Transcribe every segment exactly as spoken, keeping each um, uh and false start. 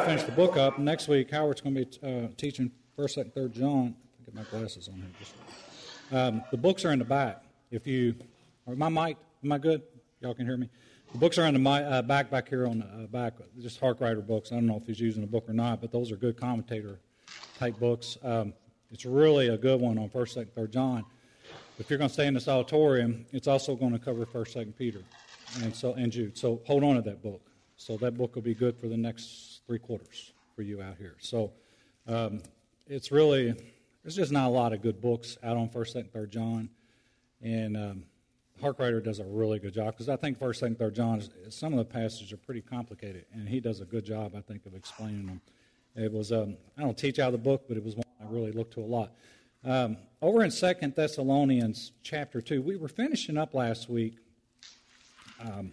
finish the book up. Next week, Howard's going to be uh, teaching First, Second, Third John. I'll get my glasses on here. Just, um, the books are in the back. If you, are my mic, am I good? Y'all can hear me? The books are in the my, uh, back back here on the uh, back, just Harkwriter books. I don't know if he's using a book or not, but those are good commentator-type books. Um, it's really a good one on First, Second, Third John. If you're going to stay in this auditorium, it's also going to cover First, Second Peter, and so and Jude. So hold on to that book. So that book will be good for the next three quarters for you out here. So um, it's really, there's just not a lot of good books out on First, Second, Third John, and um, Harkwriter does a really good job, because I think First, Second, Third John, is, some of the passages are pretty complicated, and he does a good job, I think, of explaining them. It was, um, I don't teach out of the book, but it was one I really looked to a lot. Um, over in Second Thessalonians chapter two, we were finishing up last week um,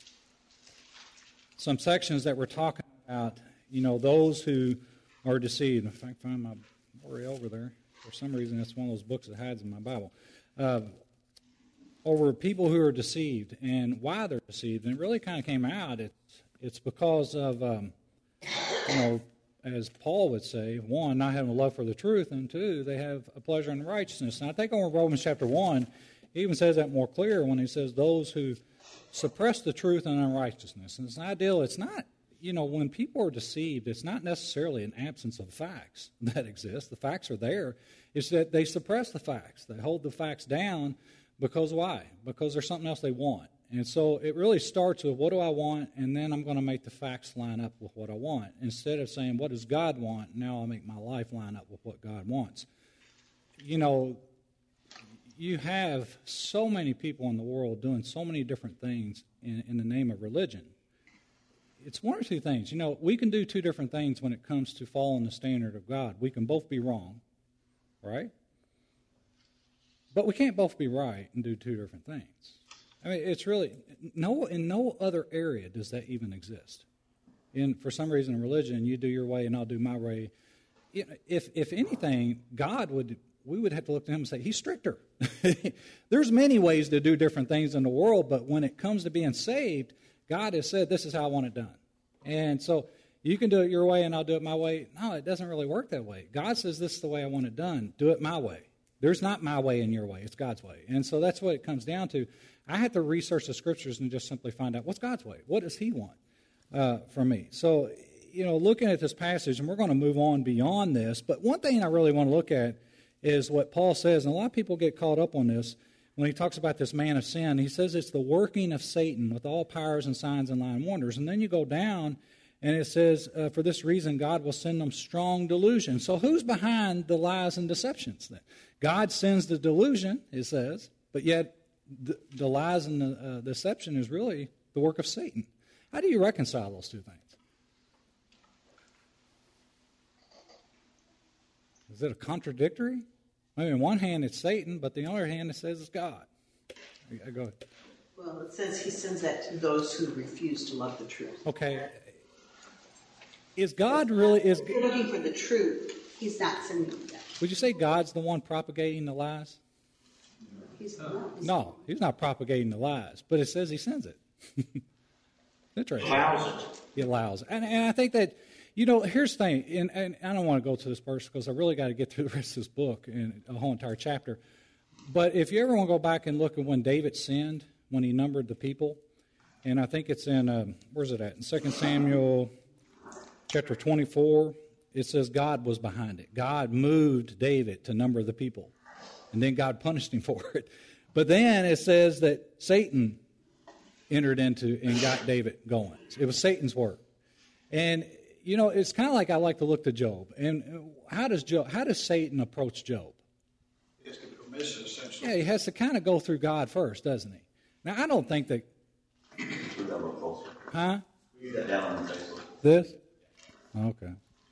some sections that were talking about, you know, those who are deceived. If I can find my worry over there, for some reason, it's one of those books that hides in my Bible. Uh, over people who are deceived and why they're deceived. And it really kind of came out. It's, it's because of, um, you know, as Paul would say, one, not having a love for the truth, and two, they have a pleasure in righteousness. And I think over Romans chapter one, he even says that more clear when he says those who suppress the truth and unrighteousness. And it's not ideal. It's not, you know, when people are deceived, it's not necessarily an absence of facts that exist. The facts are there. It's that they suppress the facts. They hold the facts down. Because why? Because there's something else they want. And so it really starts with, what do I want? And then I'm going to make the facts line up with what I want. Instead of saying, what does God want? Now I'll make my life line up with what God wants. You know, you have so many people in the world doing so many different things in, in the name of religion. It's one or two things. You know, we can do two different things when it comes to following the standard of God. We can both be wrong, right? But we can't both be right and do two different things. I mean, it's really, no, in no other area does that even exist. In, for some reason in religion, you do your way and I'll do my way. If if anything, God would, we would have to look to him and say, he's stricter. There's many ways to do different things in the world, but when it comes to being saved, God has said, this is how I want it done. And so you can do it your way and I'll do it my way. No, it doesn't really work that way. God says, this is the way I want it done. Do it my way. There's not my way and your way. It's God's way. And so that's what it comes down to. I had to research the Scriptures and just simply find out, what's God's way? What does he want uh, from me? So, you know, looking at this passage, and we're going to move on beyond this, but one thing I really want to look at is what Paul says, and a lot of people get caught up on this when he talks about this man of sin. He says it's the working of Satan with all powers and signs and lying wonders. And then you go down, and it says, uh, for this reason, God will send them strong delusion. So who's behind the lies and deceptions then? God sends the delusion, it says, but yet the, the lies and the uh, deception is really the work of Satan. How do you reconcile those two things? Is it a contradictory? I mean, on one hand it's Satan, but the other hand it says it's God. Go ahead. Well, it says he sends that to those who refuse to love the truth. Okay. Is God really... is? If you're looking for the truth, he's not sending that. Would you say God's the one propagating the lies? He's not. No, he's not propagating the lies, but it says he sends it. Interesting. Allows it. He allows it. And, and I think that, you know, here's the thing, and, and I don't want to go to this verse because I really got to get through the rest of this book and a whole entire chapter. But if you ever want to go back and look at when David sinned, when he numbered the people, and I think it's in, um, where's it at? In Second Samuel chapter twenty-four, it says God was behind it. God moved David to number the people. And then God punished him for it. But then it says that Satan entered into and got David going. It was Satan's work. And, you know, it's kind of like I like to look to Job. And how does Job, how does Satan approach Job? He has to get permission, essentially. Yeah, he has to kind of go through God first, doesn't he? Now, I don't think that... Huh? Read that down on Facebook. This? Okay.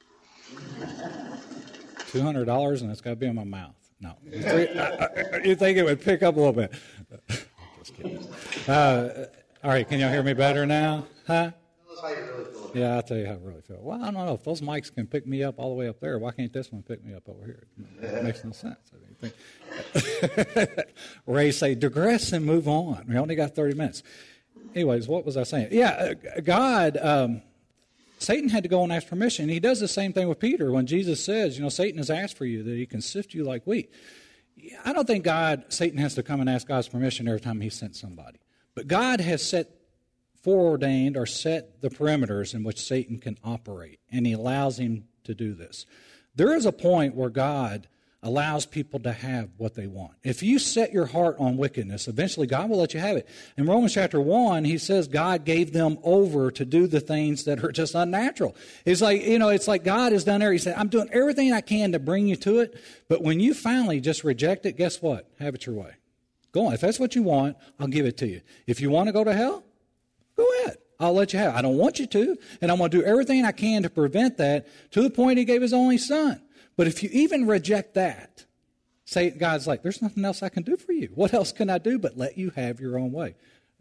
two hundred dollars and it's got to be in my mouth. No. You think it would pick up a little bit. Just kidding. Uh, all right, can y'all hear me better now? Huh? Tell us how you really feel. Yeah, I'll tell you how I really feel. Well, I don't know. If those mics can pick me up all the way up there, why can't this one pick me up over here? It makes no sense. I mean, Ray say, digress and move on. We only got thirty minutes. Anyways, what was I saying? Yeah, God... Um, Satan had to go and ask permission. He does the same thing with Peter when Jesus says, you know, Satan has asked for you that he can sift you like wheat. I don't think God, Satan has to come and ask God's permission every time he sent somebody. But God has set foreordained or set the perimeters in which Satan can operate, and he allows him to do this. There is a point where God allows people to have what they want. If you set your heart on wickedness, eventually God will let you have it. In Romans chapter one, he says God gave them over to do the things that are just unnatural. It's like, you know, it's like God has done there. He said, I'm doing everything I can to bring you to it, but when you finally just reject it, guess what? Have it your way. Go on. If that's what you want, I'll give it to you. If you want to go to hell, go ahead. I'll let you have it. I don't want you to, and I'm going to do everything I can to prevent that, to the point he gave his only son. But if you even reject that, say God's like, there's nothing else I can do for you. What else can I do but let you have your own way?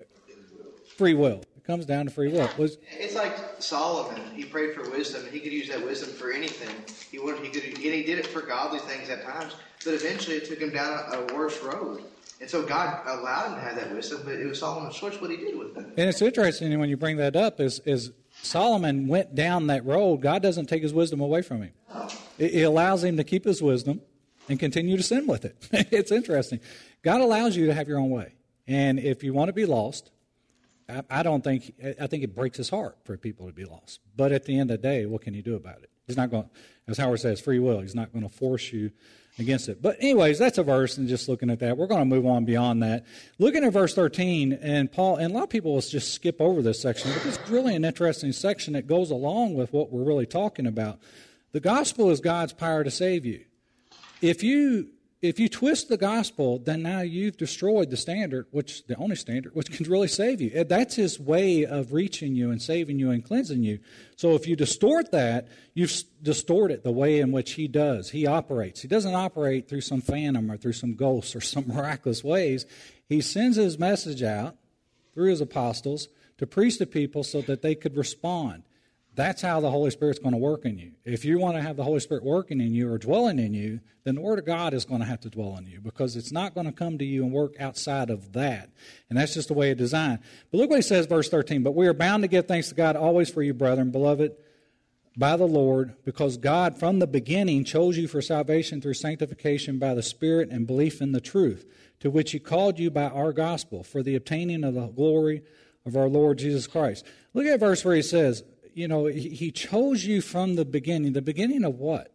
Free will. It comes down to free will. Was, It's like Solomon. He prayed for wisdom, and he could use that wisdom for anything. He wanted. He could. And he did it for godly things at times. But eventually, it took him down a, a worse road. And so God allowed him to have that wisdom, but it was Solomon's choice what he did with it. and it's interesting when you bring that up is, is Solomon went down that road. God doesn't take his wisdom away from him. It, it allows him to keep his wisdom and continue to sin with it. It's interesting. God allows you to have your own way. And if you want to be lost, I, I don't think, I think it breaks his heart for people to be lost. But at the end of the day, what can you do about it? He's not going, as Howard says, free will. He's not going to force you against it. But anyways, that's a verse, and just looking at that, we're going to move on beyond that. Looking at verse thirteen, and Paul, and a lot of people will just skip over this section, but it's really an interesting section that goes along with what we're really talking about. The gospel is God's power to save you. If you if you twist the gospel, then now you've destroyed the standard, which the only standard, which can really save you. That's his way of reaching you and saving you and cleansing you. So if you distort that, you've distorted the way in which he does. He operates. He doesn't operate through some phantom or through some ghosts or some miraculous ways. He sends his message out through his apostles to preach to people so that they could respond. That's how the Holy Spirit's going to work in you. If you want to have the Holy Spirit working in you or dwelling in you, then the Word of God is going to have to dwell in you, because it's not going to come to you and work outside of that. And that's just the way it's designed. But look what he says, verse thirteen. But we are bound to give thanks to God always for you, brethren, beloved by the Lord, because God from the beginning chose you for salvation through sanctification by the Spirit and belief in the truth, to which he called you by our gospel, for the obtaining of the glory of our Lord Jesus Christ. Look at verse where he says, you know, he chose you from the beginning. The beginning of what?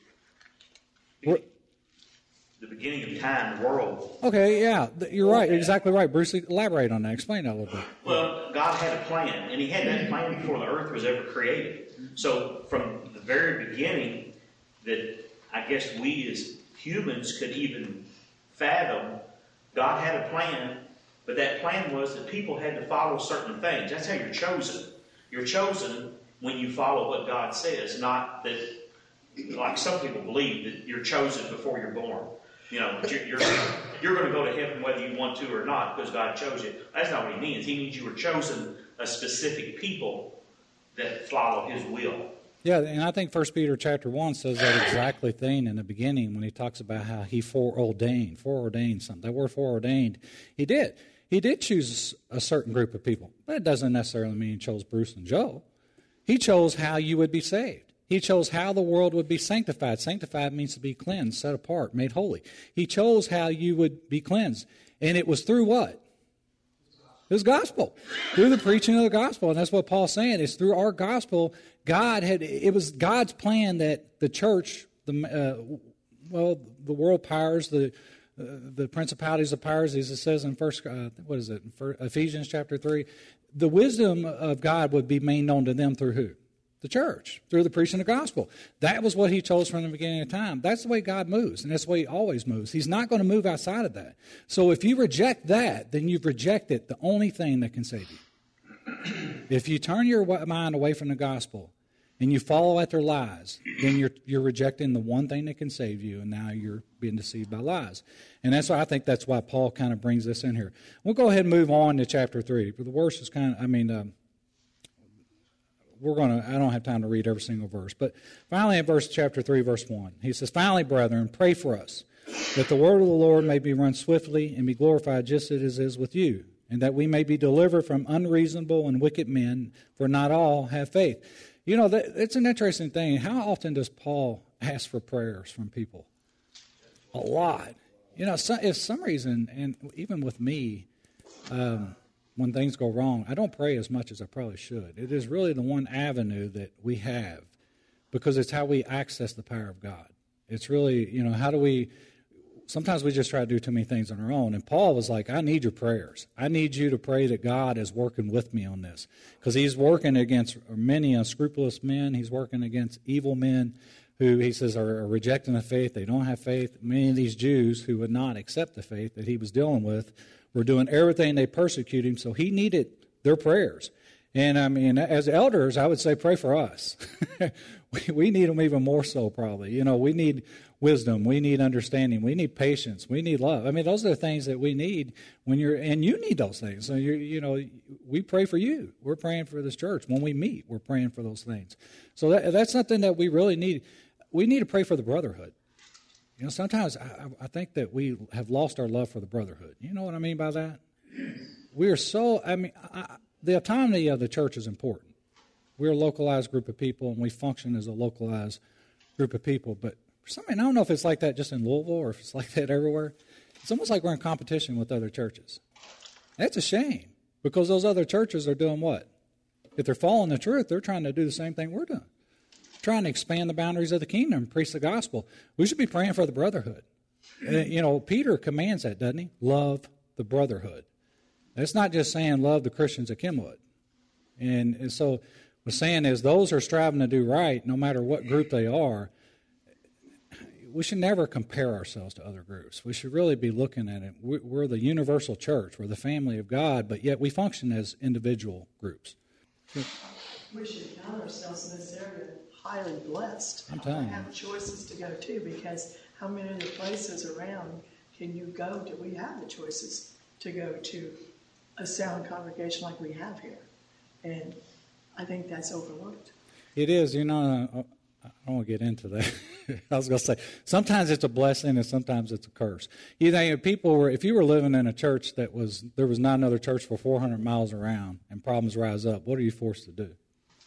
The beginning of time, the world. Okay, yeah, you're right. Exactly right. Bruce, elaborate on that. Explain that a little bit. Well, God had a plan, and he had that plan before the earth was ever created. So from the very beginning, that I guess we as humans could even fathom, God had a plan, but that plan was that people had to follow certain things. That's how you're chosen. You're chosen when you follow what God says, not that, like some people believe, that you're chosen before you're born. You know, you're, you're, you're going to go to heaven whether you want to or not because God chose you. That's not what he means. He means you were chosen a specific people that follow his will. Yeah, and I think First Peter chapter one says that exactly thing in the beginning when he talks about how he foreordained, foreordained something. That word foreordained, he did. He did choose a certain group of people, but it doesn't necessarily mean he chose Bruce and Joe. He chose how you would be saved. He chose how the world would be sanctified. Sanctified means to be cleansed, set apart, made holy. He chose how you would be cleansed. And it was through what? His gospel. Through the preaching of the gospel. And that's what Paul's saying. It's through our gospel. God had, it was God's plan that the church, the uh, well, the world powers, the Uh, the principalities of powers, as it says in first, uh, what is it, in Ephesians chapter three, the wisdom of God would be made known to them through who? The church, through the preaching of the gospel. That was what he chose from the beginning of time. That's the way God moves, and that's the way he always moves. He's not going to move outside of that. So if you reject that, then you've rejected the only thing that can save you. If you turn your mind away from the gospel and you follow after lies, then you're you're rejecting the one thing that can save you, and now you're being deceived by lies. And that's why I think that's why Paul kind of brings this in here. We'll go ahead and move on to chapter three. But the verse is kind of, I mean, um, we're going to, I don't have time to read every single verse. But finally in verse chapter three, verse one, he says, finally, brethren, pray for us, that the word of the Lord may be run swiftly and be glorified just as it is with you, and that we may be delivered from unreasonable and wicked men, for not all have faith. You know, that, it's an interesting thing. How often does Paul ask for prayers from people? A lot. You know, so, if some reason, and even with me, um, when things go wrong, I don't pray as much as I probably should. It is really the one avenue that we have because it's how we access the power of God. It's really, you know, how do we, sometimes we just try to do too many things on our own. And Paul was like, I need your prayers. I need you to pray that God is working with me on this because he's working against many unscrupulous men. He's working against evil men who, he says, are, are rejecting the faith. They don't have faith. Many of these Jews who would not accept the faith that he was dealing with were doing everything. They persecute him, so he needed their prayers. And, I mean, as elders, I would say pray for us. we, we need them even more so, probably. You know, we need wisdom. We need understanding. We need patience. We need love. I mean, those are the things that we need when you're, and you need those things. So, you you know, we pray for you. We're praying for this church. When we meet, we're praying for those things. So that, that's something that we really need. We need to pray for the brotherhood. You know, sometimes I, I think that we have lost our love for the brotherhood. You know what I mean by that? We are so, I mean, I, the autonomy of the church is important. We're a localized group of people, and we function as a localized group of people. But for some reason, I don't know if it's like that just in Louisville or if it's like that everywhere. It's almost like we're in competition with other churches. That's a shame because those other churches are doing what? If they're following the truth, they're trying to do the same thing we're doing. Trying to expand the boundaries of the kingdom, preach the gospel. We should be praying for the brotherhood. And, you know, Peter commands that, doesn't he? Love the brotherhood. It's not just saying love the Christians at Kenwood. And, and so what I'm saying is those who are striving to do right, no matter what group they are, we should never compare ourselves to other groups. We should really be looking at it. We're the universal church. We're the family of God, but yet we function as individual groups. We should count ourselves in this area highly blessed. I'm telling to have you. choices to go to, because how many other places around can you go to? We have the choices to go to a sound congregation like we have here, and I think that's overlooked. It is, you know, I don't want to get into that. I was going to say, sometimes it's a blessing and sometimes it's a curse. You know, if people were, if you were living in a church that was, there was not another church for four hundred miles around and problems rise up, what are you forced to do?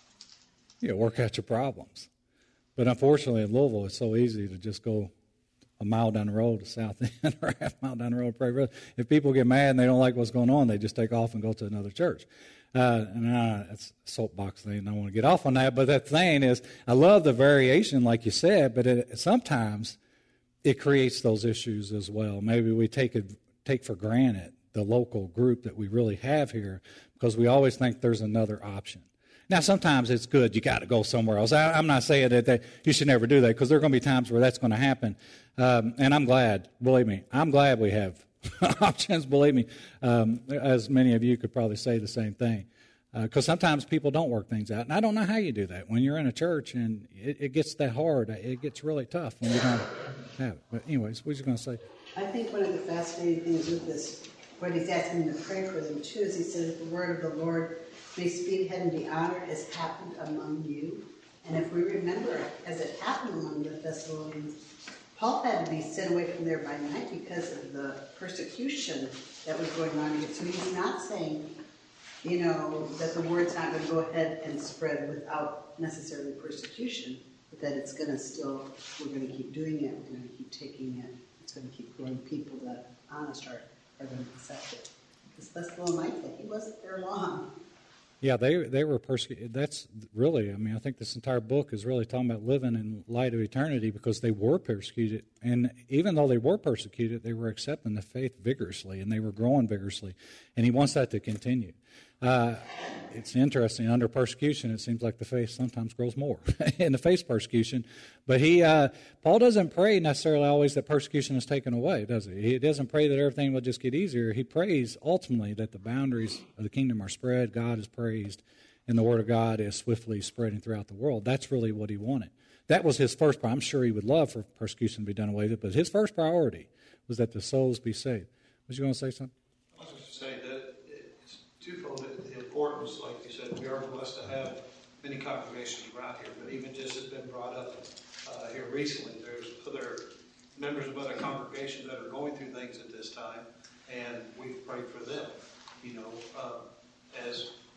You work out your problems. But unfortunately in Louisville, it's so easy to just go a mile down the road to South End or a half mile down the road to Prairie Road. If people get mad and they don't like what's going on, they just take off and go to another church. Uh, and uh, it's a soapbox thing. I don't want to get off on that. But that thing is, I love the variation, like you said, but it, sometimes it creates those issues as well. Maybe we take it, take for granted the local group that we really have here because we always think there's another option. Now, sometimes it's good. You got to go somewhere else. I, I'm not saying that, that you should never do that because there are going to be times where that's going to happen. Um, and I'm glad, believe me, I'm glad we have options, believe me, um, as many of you could probably say the same thing. Because uh, sometimes people don't work things out. And I don't know how you do that. When you're in a church and it, it gets that hard, it gets really tough when you don't have it. But anyways, what was you going to say? I think one of the fascinating things with this, what he's asking them to pray for them too, is he says, the word of the Lord may speedhead and be honored as happened among you. And if we remember, as it happened among the Thessalonians, Paul had to be sent away from there by night because of the persecution that was going on here. So he's not saying, you know, that the word's not going to go ahead and spread without necessarily persecution, but that it's going to still, we're going to keep doing it, we're going to keep taking it, it's going to keep growing. People that honest are, are going to accept it. Because Thessalonica, he wasn't there long. Yeah, they they were persecuted. That's really, I mean, I think this entire book is really talking about living in light of eternity because they were persecuted. And even though they were persecuted, they were accepting the faith vigorously and they were growing vigorously. And he wants that to continue. Uh, it's interesting. Under persecution, it seems like the faith sometimes grows more in the face persecution. But he, uh, Paul doesn't pray necessarily always that persecution is taken away, does he? He doesn't pray that everything will just get easier. He prays ultimately that the boundaries of the kingdom are spread, God is praised, and the word of God is swiftly spreading throughout the world. That's really what he wanted. That was his first priority. I'm sure he would love for persecution to be done away with, but his first priority was that the souls be saved. Was you going to say something? I was going to say that it's twofold. The importance, like you said, we are blessed to have many congregations around here, but even just has been brought up uh, here recently, there's other members of other congregations that are going through things at this time, and we've prayed for them. You know, uh, as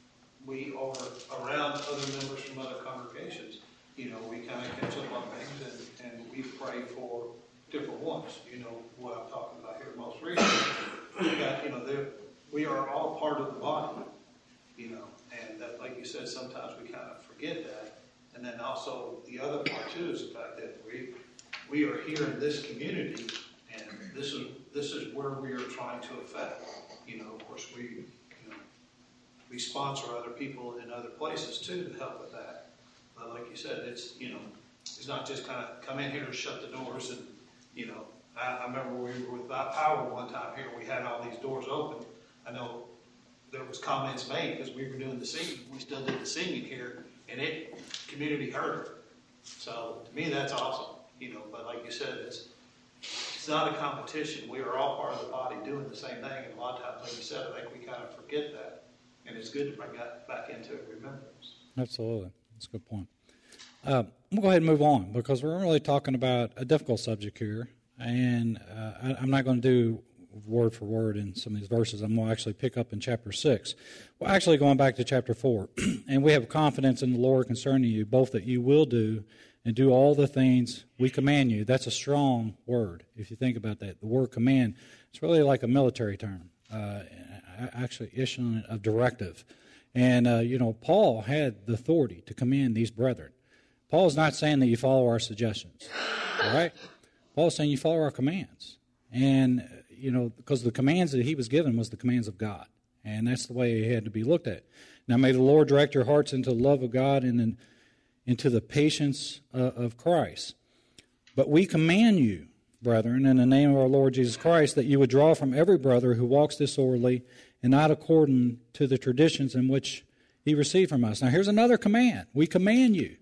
we are around other members from other congregations, you know, we kind of catch up on things and, and we pray for different ones. You know what I'm talking about here most recently. We got, you know, there, we are all part of the body, you know, and that, like you said, sometimes we kind of forget that. And then also the other part too is the fact that we we are here in this community, and this is this is where we are trying to affect. You know, of course, we you know we sponsor other people in other places too to help with that. But like you said, it's you know it's not just kind of come in here and shut the doors and you know. I, I remember we were with Power one time here. We had all these doors open. I know there was comments made because we were doing the singing. We still did the singing here, and it community heard it. So to me, that's awesome. You know, but like you said, it's it's not a competition. We are all part of the body doing the same thing, and a lot of times, like you said, I think we kind of forget that, and it's good to bring that back into remembrance. Absolutely, that's a good point. Uh, I'm gonna go ahead and move on because we're really talking about a difficult subject here, and uh, I, I'm not going to do word for word in some of these verses. I'm going to actually pick up in chapter six. Well, actually going back to chapter four. And we have confidence in the Lord concerning you, both that you will do and do all the things we command you. That's a strong word, if you think about that. The word command, it's really like a military term, uh, actually issuing a directive. And, uh, you know, Paul had the authority to command these brethren. Paul's not saying that you follow our suggestions, all right? Paul's saying you follow our commands. And, you know, because the commands that he was given was the commands of God. And that's the way he had to be looked at. Now may the Lord direct your hearts into the love of God and in, into the patience uh, of Christ. But we command you, brethren, in the name of our Lord Jesus Christ, that you would draw from every brother who walks disorderly and not according to the traditions in which he received from us. Now here's another command. We command you.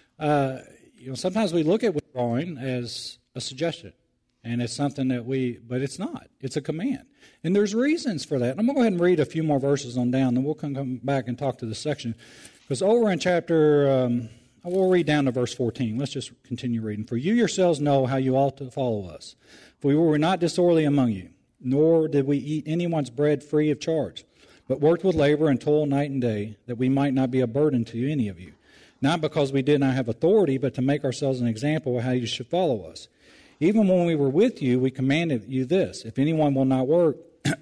Uh, you know, sometimes we look at withdrawing as a suggestion. And it's something that we, but it's not. It's a command. And there's reasons for that. And I'm going to go ahead and read a few more verses on down, then we'll come back and talk to this section. Because over in chapter, um, we'll read down to verse fourteen. Let's just continue reading. For you yourselves know how you ought to follow us. For we were not disorderly among you, nor did we eat anyone's bread free of charge, but worked with labor and toil night and day, that we might not be a burden to any of you. Not because we did not have authority, but to make ourselves an example of how you should follow us. Even when we were with you, we commanded you this, if anyone will not work,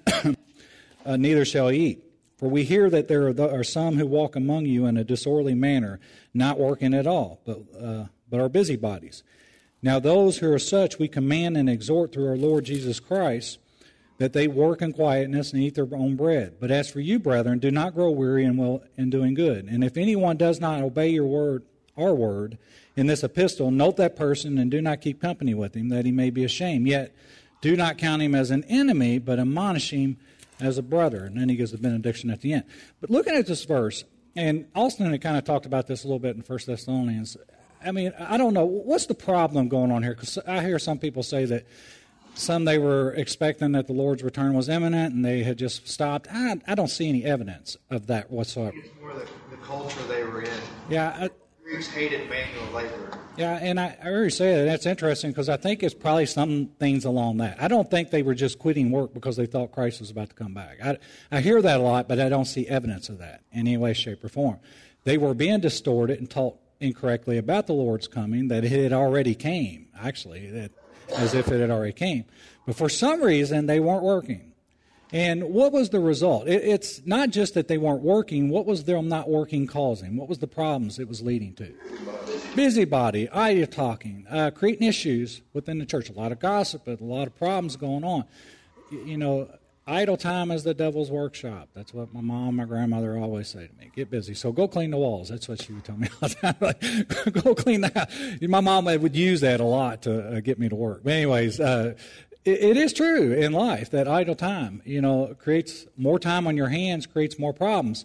uh, neither shall he eat. For we hear that there are, th- are some who walk among you in a disorderly manner, not working at all, but, uh, but are busybodies. Now those who are such we command and exhort through our Lord Jesus Christ, that they work in quietness and eat their own bread. But as for you, brethren, do not grow weary in, well, in doing good. And if anyone does not obey your word, our word, in this epistle, note that person and do not keep company with him, that he may be ashamed. Yet do not count him as an enemy, but admonish him as a brother. And then he gives the benediction at the end. But looking at this verse, and Austin had kind of talked about this a little bit in First Thessalonians. I mean, I don't know. What's the problem going on here? Because I hear some people say that some they were expecting that the Lord's return was imminent and they had just stopped. I, I don't see any evidence of that whatsoever. It's more the, the culture they were in. Yeah, I, Greeks hated manual labor. Yeah, and I, I already say that. That's interesting because I think it's probably some things along that. I don't think they were just quitting work because they thought Christ was about to come back. I, I hear that a lot, but I don't see evidence of that in any way, shape, or form. They were being distorted and taught incorrectly about the Lord's coming, that it had already came, actually, that as if it had already came. But for some reason, they weren't working. And what was the result? It, it's not just that they weren't working. What was them not working causing? What was the problems it was leading to? Busybody, idle talking, uh, creating issues within the church. A lot of gossip, a lot of problems going on. You, you know, idle time is the devil's workshop. That's what my mom, my grandmother always say to me. Get busy. So go clean the walls. That's what she would tell me all the time. Like, go clean the house. My mom would use that a lot to uh, get me to work. But anyways, uh, it is true in life that idle time, you know, creates more time on your hands, creates more problems.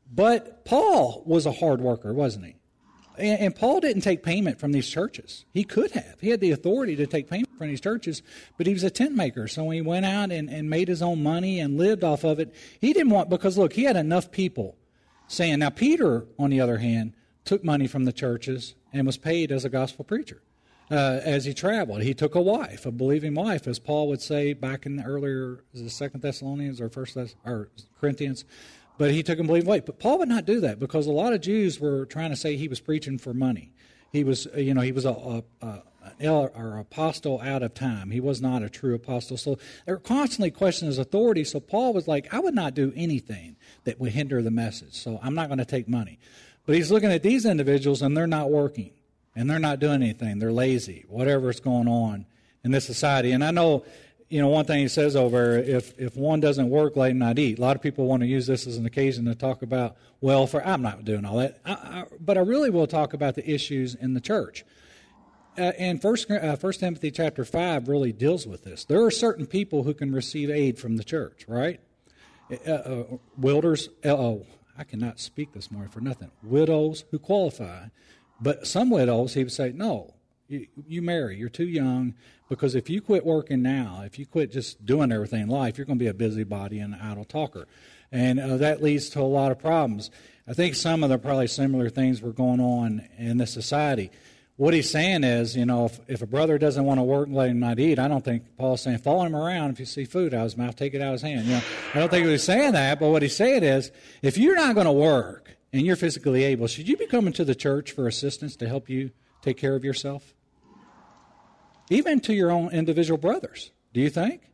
But Paul was a hard worker, wasn't he? And, and Paul didn't take payment from these churches. He could have. He had the authority to take payment from these churches, but he was a tent maker. So when he went out and, and made his own money and lived off of it, he didn't want, because look, he had enough people saying, now Peter, on the other hand, took money from the churches and was paid as a gospel preacher. Uh, as he traveled, he took a wife, a believing wife, as Paul would say back in the earlier, is it Second Thessalonians or First Thess- or Corinthians. But he took a believing weight. But Paul would not do that because a lot of Jews were trying to say he was preaching for money. He was, you know, he was a, a, a an or apostle out of time. He was not a true apostle. So they were constantly questioning his authority. So Paul was like, I would not do anything that would hinder the message. So I'm not going to take money. But he's looking at these individuals, and they're not working, and they're not doing anything. They're lazy, whatever's going on in this society. And I know, you know, one thing he says over, if if one doesn't work, let him not eat. A lot of people want to use this as an occasion to talk about welfare. I'm not doing all that. I, I, but I really will talk about the issues in the church. Uh, and First, uh, First Timothy chapter five really deals with this. There are certain people who can receive aid from the church, right? Uh, uh, wilders, uh, oh, I cannot speak this morning for nothing. Widows who qualify. But some widows, he would say, no, you, you marry. You're too young, because if you quit working now, if you quit just doing everything in life, you're going to be a busybody and an idle talker. And uh, that leads to a lot of problems. I think some of the probably similar things were going on in this society. What he's saying is, you know, if, if a brother doesn't want to work, let him not eat. I don't think Paul's saying, follow him around. If you see food out of his mouth, take it out of his hand. You know, I don't think he was saying that, but what he's saying is, if you're not going to work and you're physically able, should you be coming to the church for assistance to help you take care of yourself? Even to your own individual brothers, do you think?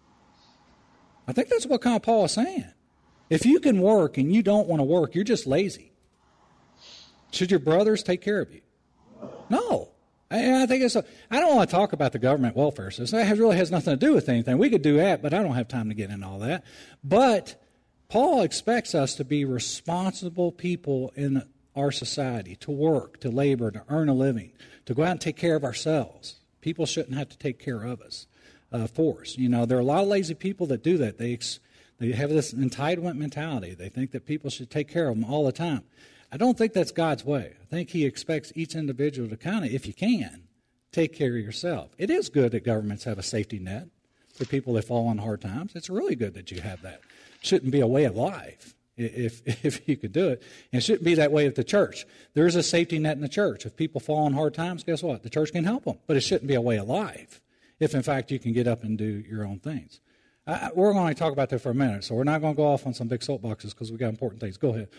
I think that's what kind of Paul is saying. If you can work and you don't want to work, you're just lazy. Should your brothers take care of you? No. I, I think it's a, I don't want to talk about the government welfare system. That really has nothing to do with anything. We could do that, but I don't have time to get into all that. But Paul expects us to be responsible people in our society, to work, to labor, to earn a living, to go out and take care of ourselves. People shouldn't have to take care of us uh, for us. You know, there are a lot of lazy people that do that. They ex- they have this entitlement mentality. They think that people should take care of them all the time. I don't think that's God's way. I think he expects each individual to kind of, if you can, take care of yourself. It is good that governments have a safety net for people that fall on hard times. It's really good that you have that. It shouldn't be a way of life if if you could do it. And it shouldn't be that way at the church. There is a safety net in the church. If people fall on hard times, guess what? The church can help them. But it shouldn't be a way of life if, in fact, you can get up and do your own things. I, we're going to talk about that for a minute, so we're not going to go off on some big soapboxes because we've got important things. Go ahead.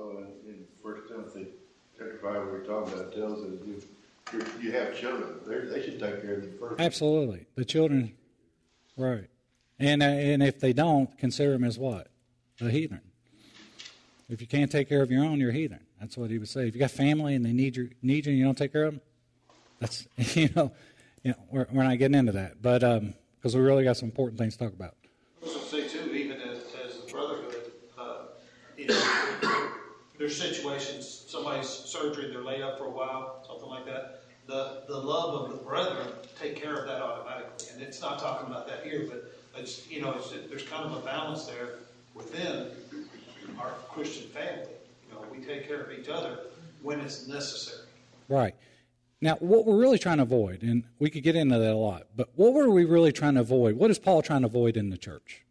Right, we were talking about, tells us if you, you have children, they should take care of you first. Absolutely, the children, right? And uh, and if they don't, consider them as what? A heathen. If you can't take care of your own, you're a heathen. That's what he would say. If you got family and they need you, need you, and you don't take care of them, that's you know, you know, we're we're not getting into that, but um, because we really got some important things to talk about. I was going to say too, even as as the brotherhood, uh, you know, there's situations. Somebody's surgery, they're laid up for a while, something like that. The the love of the brethren take care of that automatically. And it's not talking about that here, but it's, you know, it's, there's kind of a balance there within our Christian family. You know, we take care of each other when it's necessary. Right. Now, what we're really trying to avoid, and we could get into that a lot, but what were we really trying to avoid? What is Paul trying to avoid in the church?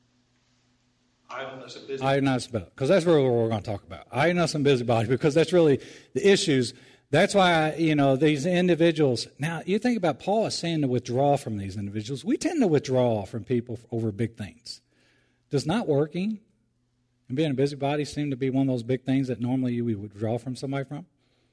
Idleness and busybody. Idleness, because that's really what we're going to talk about. Idleness and busybody, because that's really the issues. That's why, you know, these individuals. Now, you think about Paul is saying to withdraw from these individuals. We tend to withdraw from people over big things. Does not working and being a busybody seem to be one of those big things that normally you would withdraw from somebody from?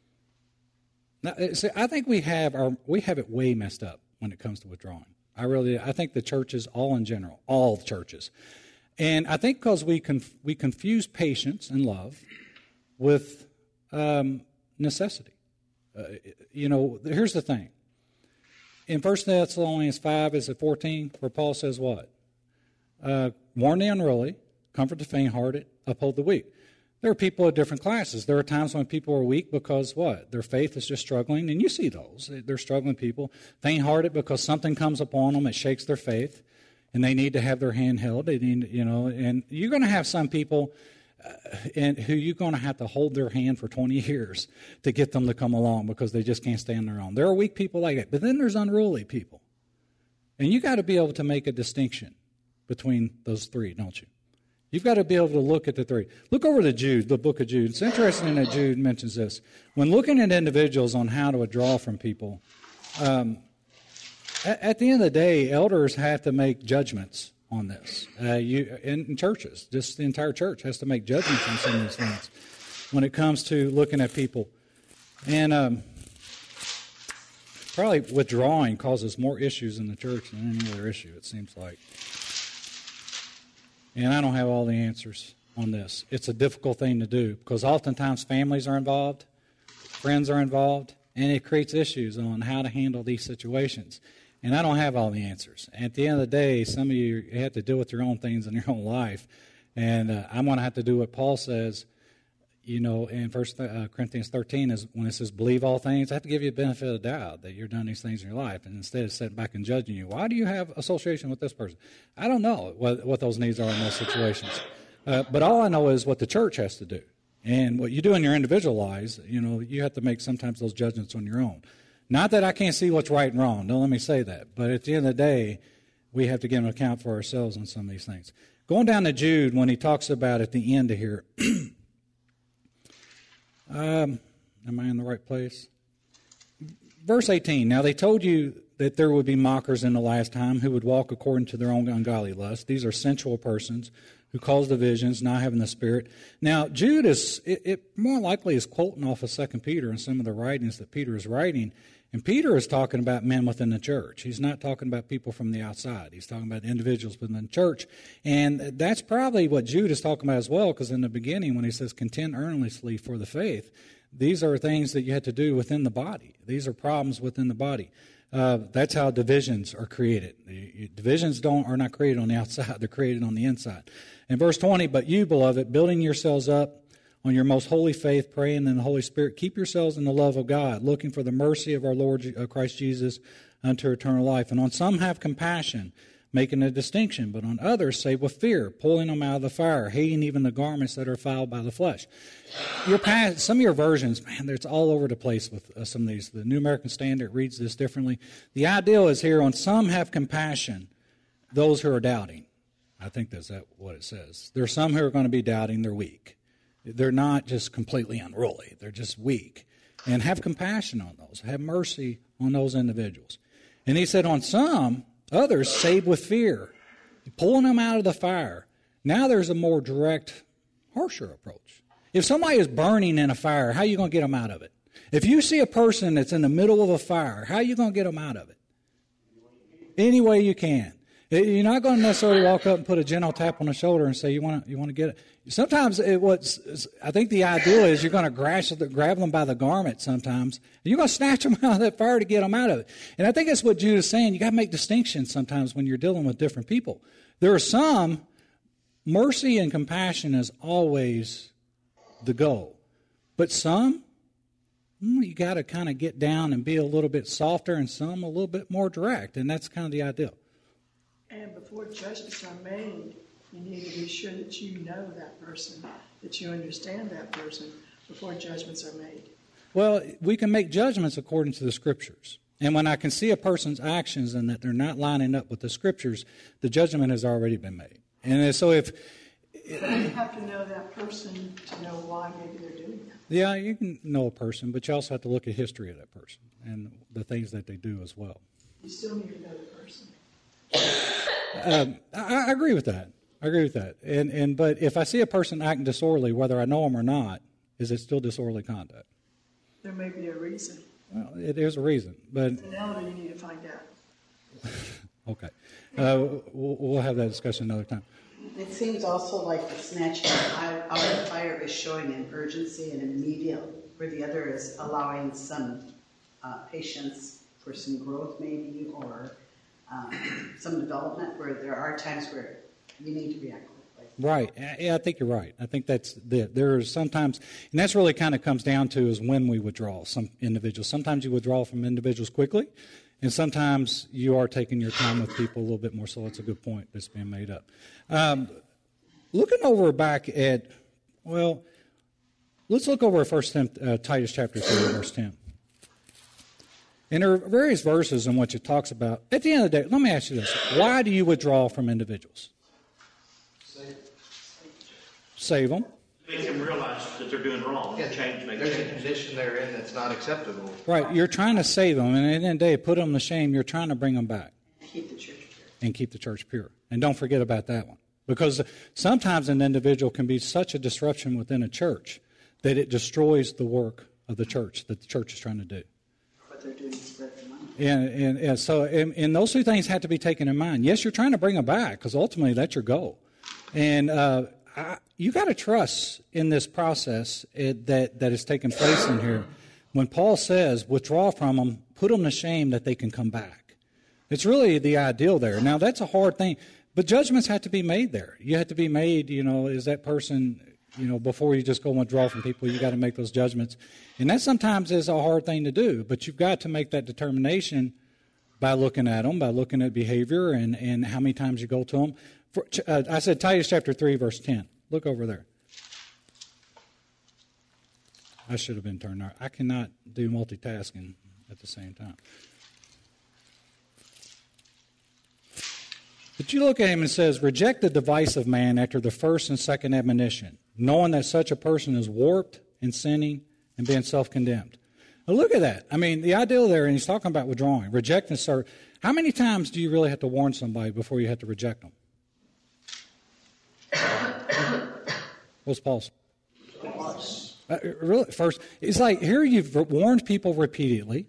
Now, see, I think we have our we have it way messed up when it comes to withdrawing. I really, I think the churches, all in general, all the churches. And I think because we conf- we confuse patience and love with um, necessity. Uh, you know, here's the thing. In First Thessalonians five, is it fourteen, where Paul says what? Uh, warn the unruly, comfort the faint-hearted, uphold the weak. There are people of different classes. There are times when people are weak because what? Their faith is just struggling, and you see those. They're struggling people. Faint-hearted because something comes upon them that shakes their faith. And they need to have their hand held. They need, you know, and you're going to have some people, uh, and who you're going to have to hold their hand for twenty years to get them to come along because they just can't stand their own. There are weak people like that, but then there's unruly people, and you got to be able to make a distinction between those three, don't you? You've got to be able to look at the three. Look over to Jude, the book of Jude. It's interesting that Jude mentions this when looking at individuals on how to withdraw from people. Um, At the end of the day, elders have to make judgments on this. Uh, you in, in churches, just the entire church has to make judgments on some of these things when it comes to looking at people. And um, probably withdrawing causes more issues in the church than any other issue, it seems like. And I don't have all the answers on this. It's a difficult thing to do because oftentimes families are involved, friends are involved, and it creates issues on how to handle these situations. And I don't have all the answers. At the end of the day, some of you have to deal with your own things in your own life. And uh, I'm going to have to do what Paul says, you know, in First Corinthians thirteen, is when it says, believe all things, I have to give you the benefit of the doubt that you're doing these things in your life. And instead of sitting back and judging you, why do you have association with this person? I don't know what, what those needs are in those situations. Uh, but all I know is what the church has to do. And what you do in your individual lives, you know, you have to make sometimes those judgments on your own. Not that I can't see what's right and wrong. Don't let me say that. But at the end of the day, we have to give an account for ourselves on some of these things. Going down to Jude, when he talks about at the end of here, um, am I in the right place? Verse eighteen, now they told you that there would be mockers in the last time who would walk according to their own ungodly lust. These are sensual persons who cause divisions, not having the Spirit. Now, Jude is, it, it more likely is quoting off of Second Peter and some of the writings that Peter is writing. And Peter is talking about men within the church. He's not talking about people from the outside. He's talking about individuals within the church. And that's probably what Jude is talking about as well, because in the beginning when he says contend earnestly for the faith, these are things that you have to do within the body. These are problems within the body. Uh, that's how divisions are created. The divisions don't are not created on the outside. They're created on the inside. In verse twenty, but you, beloved, building yourselves up on your most holy faith, praying in the Holy Spirit, keep yourselves in the love of God, looking for the mercy of our Lord Christ Jesus unto eternal life. And on some have compassion, making a distinction, but on others save with fear, pulling them out of the fire, hating even the garments that are fouled by the flesh. Your past, some of your versions, man, it's all over the place with uh, some of these. The New American Standard reads this differently. The ideal is here, on some have compassion, those who are doubting. I think that's that what it says. There are some who are going to be doubting, they're weak. They're not just completely unruly. They're just weak. And have compassion on those. Have mercy on those individuals. And he said, on some, others save with fear, pulling them out of the fire. Now there's a more direct, harsher approach. If somebody is burning in a fire, how are you going to get them out of it? If you see a person that's in the middle of a fire, how are you going to get them out of it? Any way you can. You're not going to necessarily walk up and put a gentle tap on the shoulder and say, you want to you want to get it. Sometimes it, what's, I think the ideal is you're going to grasp, grab them by the garment sometimes. And you're going to snatch them out of that fire to get them out of it. And I think that's what Jude is saying. You got to make distinctions sometimes when you're dealing with different people. There are some, mercy and compassion is always the goal. But some, you got to kind of get down and be a little bit softer, and some a little bit more direct. And that's kind of the ideal. And before judgments are made, you need to be sure that you know that person, that you understand that person before judgments are made. Well, we can make judgments according to the Scriptures. And when I can see a person's actions and that they're not lining up with the Scriptures, the judgment has already been made. And so if... You have to know that person to know why maybe they're doing that. Yeah, you can know a person, but you also have to look at history of that person and the things that they do as well. You still need to know the person. Um, I, I agree with that. I agree with that. And and but if I see a person acting disorderly, whether I know them or not, is it still disorderly conduct? There may be a reason. Well, it, there's a reason, but It's an elder you need to find out. okay, uh, we'll, we'll have that discussion another time. It seems also like the snatching out of the fire is showing an urgency and immediate, where the other is allowing some uh, patience for some growth maybe, or um, some development, where there are times where you need to react quickly. Right. Yeah, I think you're right. I think that's the, there are sometimes, and that's really kind of comes down to is when we withdraw some individuals. Sometimes you withdraw from individuals quickly, and sometimes you are taking your time with people a little bit more. So that's a good point that's being made up. Um, looking over back at, well, let's look over at First uh, Titus chapter three, verse ten. And there are various verses in which it talks about, at the end of the day, let me ask you this. Why do you withdraw from individuals? Save them. Make them realize that they're doing wrong. Yeah, change, make there's a change. condition they're in that's not acceptable. Right. You're trying to save them, and at the end of the day, put them to shame. You're trying to bring them back Keep the church pure. and keep the church pure. And don't forget about that one. Because sometimes an individual can be such a disruption within a church that it destroys the work of the church that the church is trying to do. What they're doing is spread the money. And, and, and so and, and those two things have to be taken in mind. Yes, you're trying to bring them back because ultimately that's your goal. And uh, I, you got to trust in this process it, that, that is taking place in here. When Paul says, withdraw from them, put them to shame that they can come back. It's really the ideal there. Now, that's a hard thing. But judgments have to be made there. You have to be made, you know, is that person, you know, before you just go and withdraw from people, you got to make those judgments. And that sometimes is a hard thing to do, but you've got to make that determination by looking at them, by looking at behavior and, and how many times you go to them. For, uh, I said Titus chapter three, verse ten. Look over there. I should have been turned there. I cannot do multitasking at the same time. But you look at him and it says, reject the device of man after the first and second admonition, knowing that such a person is warped and sinning and being self-condemned. Now look at that. I mean, the ideal there, and he's talking about withdrawing, reject and serve. How many times do you really have to warn somebody before you have to reject them? What's Paul's? Uh, really, first, it's like here you've warned people repeatedly,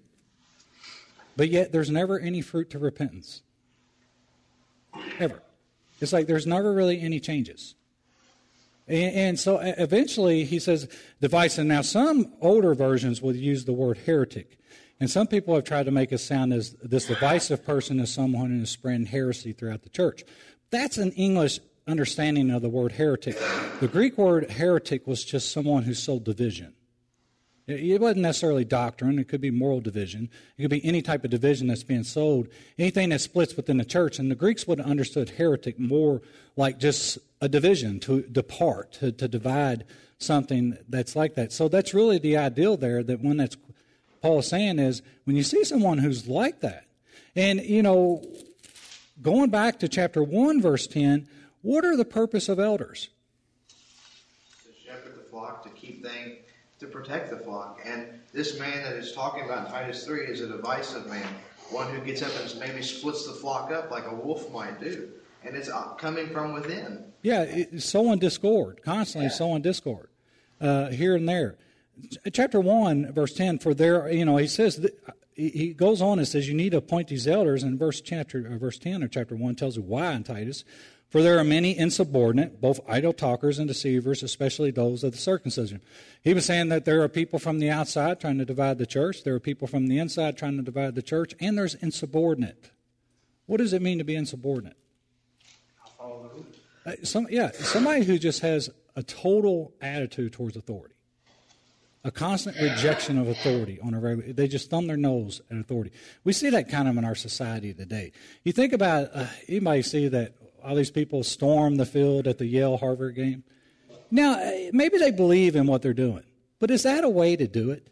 but yet there's never any fruit to repentance. Ever. It's like there's never really any changes. And, and so eventually he says device. And now some older versions will use the word heretic. And some people have tried to make it sound as this divisive person is someone who is spreading heresy throughout the church. That's an English understanding of the word heretic. The Greek word heretic was just someone who sowed division. It wasn't necessarily doctrine. It could be moral division. It could be any type of division that's being sold, anything that splits within the church. And the Greeks would have understood heretic more like just a division, to depart, to, to divide something that's like that. So that's really the ideal there, that when that's Paul is saying is when you see someone who's like that. And, you know, going back to chapter one, verse ten, what are the purpose of elders? To shepherd the flock, to keep things, to protect the flock. And this man that is talking about in Titus three is a divisive man, one who gets up and maybe splits the flock up like a wolf might do. And it's coming from within. Yeah, it's sowing discord, constantly yeah. sowing discord uh, here and there. Chapter one, verse ten, for there, you know, he says, he goes on and says, you need to appoint these elders. And verse chapter, or verse ten of chapter one tells you why in Titus. For there are many insubordinate, both idle talkers and deceivers, especially those of the circumcision. He was saying that there are people from the outside trying to divide the church. There are people from the inside trying to divide the church. And there's insubordinate. What does it mean to be insubordinate? I'll follow the rules. Uh, some, yeah, somebody who just has a total attitude towards authority. A constant rejection of authority on a regular. They just thumb their nose at authority. We see that kind of in our society today. You think about, uh, anybody see that all these people storm the field at the Yale-Harvard game? Now, maybe they believe in what they're doing, but is that a way to do it?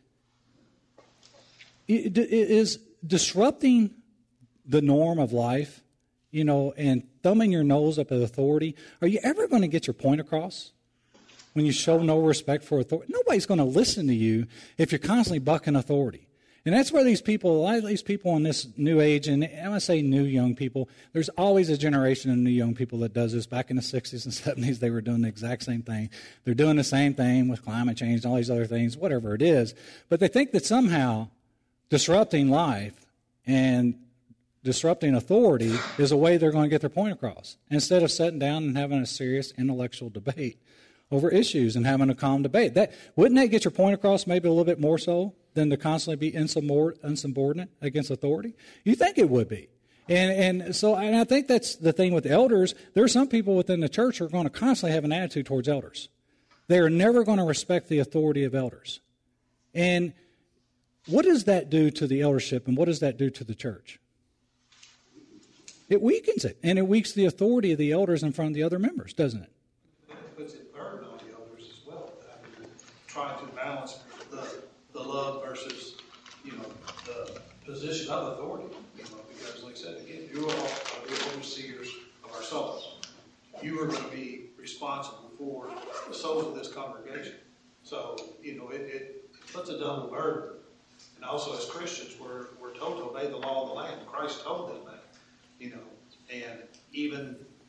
Is disrupting the norm of life, you know, and thumbing your nose up at authority, are you ever going to get your point across? When you show no respect for authority, nobody's going to listen to you if you're constantly bucking authority. And that's where these people, a lot of these people in this new age, and I want to say new young people, there's always a generation of new young people that does this. Back in the sixties and seventies, they were doing the exact same thing. They're doing the same thing with climate change and all these other things, whatever it is. But they think that somehow disrupting life and disrupting authority is a way they're going to get their point across, instead of sitting down and having a serious intellectual debate over issues and having a calm debate. That wouldn't that get your point across maybe a little bit more so than to constantly be insubordinate against authority? You think it would be. And and so and I think that's the thing with elders. There are some people within the church who are going to constantly have an attitude towards elders. They are never going to respect the authority of elders. And what does that do to the eldership, and what does that do to the church? It weakens it, and it weakens the authority of the elders in front of the other members, doesn't it? Puts a burden on the elders as well. I mean, trying to balance the the love versus, you know, the position of authority. You know, because like I said again, you all are the overseers of our souls. You are going to be responsible for the souls of this congregation. So, you know, it, it puts a double burden. And also as Christians, we're we're told to obey the law of the land. Christ told them that. You know, and even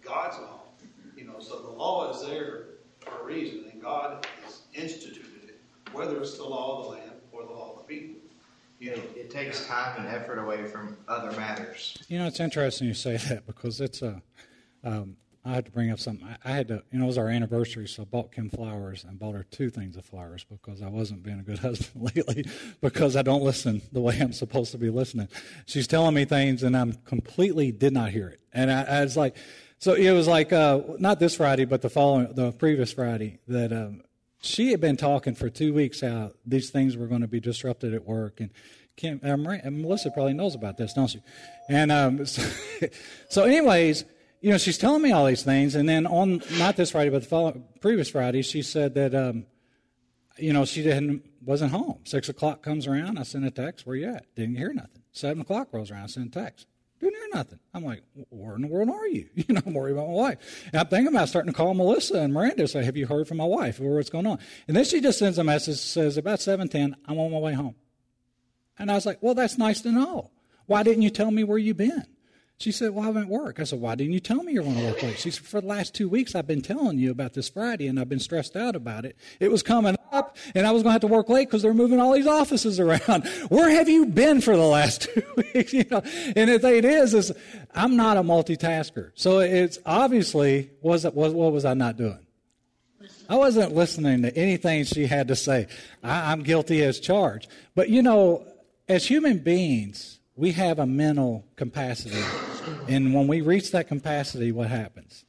God's law. You know, so the law is there for a reason, and God has instituted it, whether it's the law of the land or the law of the people. You know, It, it takes time and effort away from other matters. You know, it's interesting you say that because it's a. Um, I had to bring up something. I, I had to, you know, it was our anniversary, so I bought Kim flowers and bought her two things of flowers because I wasn't being a good husband lately because I don't listen the way I'm supposed to be listening. She's telling me things and I'm completely did not hear it. And I, I was like, so it was like, uh, not this Friday, but the following, the previous Friday that um, she had been talking for two weeks out. These things were going to be disrupted at work. And Kim, uh, and Melissa probably knows about this, don't she? And um, so, so anyways, you know, she's telling me all these things, and then on, not this Friday, but the following, previous Friday, she said that, um, you know, she didn't, wasn't home. Six o'clock comes around, I send a text, where you at? Didn't hear nothing. Seven o'clock rolls around, I send a text. Didn't hear nothing. I'm like, where in the world are you? You know, I'm worried about my wife. And I'm thinking about starting to call Melissa and Miranda, say, have you heard from my wife? Or what's going on? And then she just sends a message, says, about seven ten, I'm on my way home. And I was like, well, that's nice to know. Why didn't you tell me where you've been? She said, well, I'm at work. I said, why didn't you tell me you're going to work late? She said, for the last two weeks, I've been telling you about this Friday, and I've been stressed out about it. It was coming up, and I was going to have to work late because they're moving all these offices around. Where have you been for the last two weeks? You know, and the thing is, is I'm not a multitasker. So it's obviously, was it, what, what was I not doing? I wasn't listening to anything she had to say. I, I'm guilty as charged. But, you know, as human beings, we have a mental capacity, and when we reach that capacity, what happens?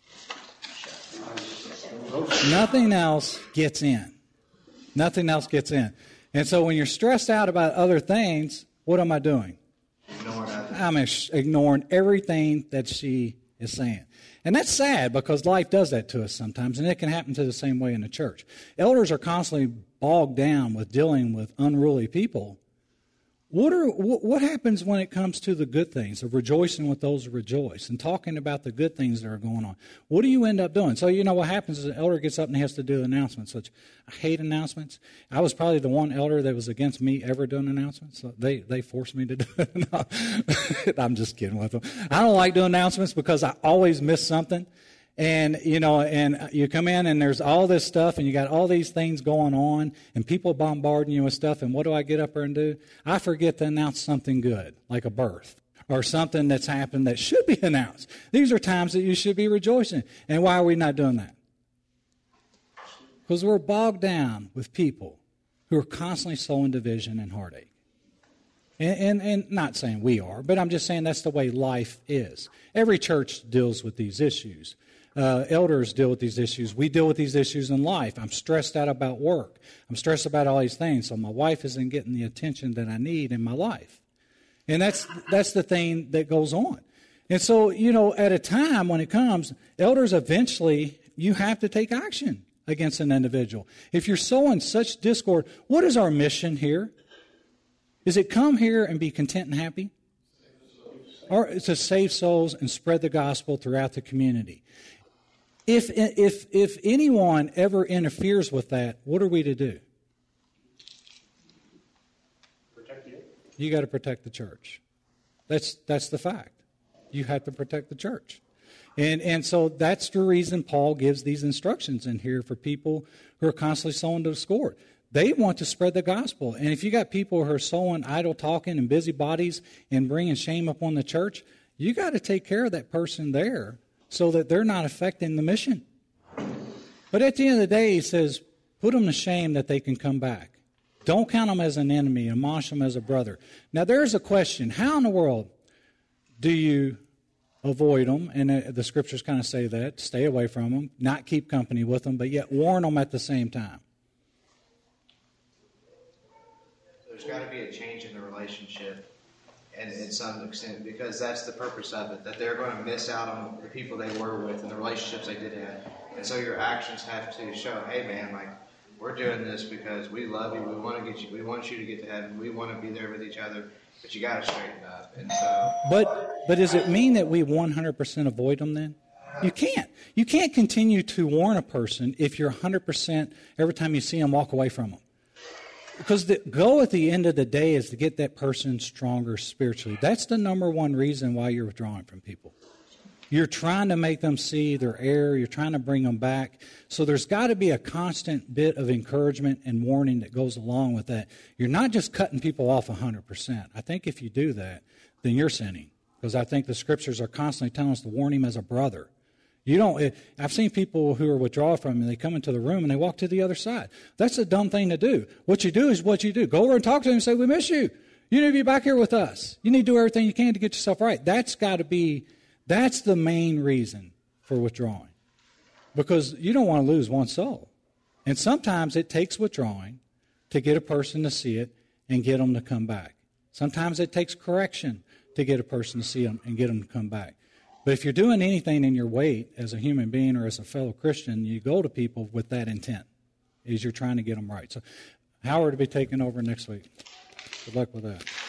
Nothing else gets in. Nothing else gets in. And so when you're stressed out about other things, what am I doing? I'm ignoring everything that she is saying. And that's sad because life does that to us sometimes, and it can happen to the same way in the church. Elders are constantly bogged down with dealing with unruly people. What are what happens when it comes to the good things, of rejoicing with those who rejoice, and talking about the good things that are going on? What do you end up doing? So, you know, what happens is an elder gets up and he has to do announcements, which I hate announcements. I was probably the one elder that was against me ever doing announcements. So they, they forced me to do it. No, I'm just kidding with them. I don't like doing announcements because I always miss something. And, you know, and you come in and there's all this stuff and you got all these things going on and people bombarding you with stuff. And what do I get up there and do? I forget to announce something good, like a birth or something that's happened that should be announced. These are times that you should be rejoicing. And why are we not doing that? Because we're bogged down with people who are constantly sowing division and heartache. And, and, and not saying we are, but I'm just saying that's the way life is. Every church deals with these issues. Uh, elders deal with these issues. We deal with these issues in life. I'm stressed out about work. I'm stressed about all these things. So my wife isn't getting the attention that I need in my life. And that's that's the thing that goes on. And so, you know, at a time when it comes, elders eventually, you have to take action against an individual. If you're sowing such discord, what is our mission here? Is it come here and be content and happy? Or to save souls and spread the gospel throughout the community? If, if, if anyone ever interferes with that, what are we to do? Protect you. You got to protect the church. That's, that's the fact. You have to protect the church. And, and so that's the reason Paul gives these instructions in here for people who are constantly sowing discord. They want to spread the gospel. And if you got people who are sowing idle talking and busybodies and bringing shame upon the church, you got to take care of that person there so that they're not affecting the mission. But at the end of the day, he says, put them to shame that they can come back. Don't count them as an enemy, admonish them as a brother. Now, there's a question. How in the world do you avoid them? And the scriptures kind of say that. Stay away from them, not keep company with them, but yet warn them at the same time. There's got to be a change in the relationship. And in some extent, because that's the purpose of it, that they're going to miss out on the people they were with and the relationships they did have. And so your actions have to show, hey man, like, we're doing this because we love you, we want to get you, we want you to get to heaven, we want to be there with each other, but you got to straighten up. And so, but but does it mean that we one hundred percent avoid them then? You can't. You can't continue to warn a person if you're one hundred percent every time you see them walk away from them. Because the goal at the end of the day is to get that person stronger spiritually. That's the number one reason why you're withdrawing from people. You're trying to make them see their error. You're trying to bring them back. So there's got to be a constant bit of encouragement and warning that goes along with that. You're not just cutting people off one hundred percent. I think if you do that, then you're sinning. Because I think the Scriptures are constantly telling us to warn him as a brother. You don't. I've seen people who are withdrawn from him, and they come into the room and they walk to the other side. That's a dumb thing to do. What you do is what you do. Go over and talk to him and say, we miss you. You need to be back here with us. You need to do everything you can to get yourself right. That's got to be, that's the main reason for withdrawing. Because you don't want to lose one soul. And sometimes it takes withdrawing to get a person to see it and get them to come back. Sometimes it takes correction to get a person to see them and get them to come back. But if you're doing anything in your weight as a human being or as a fellow Christian, you go to people with that intent, is you're trying to get them right. So Howard will be taking over next week. Good luck with that.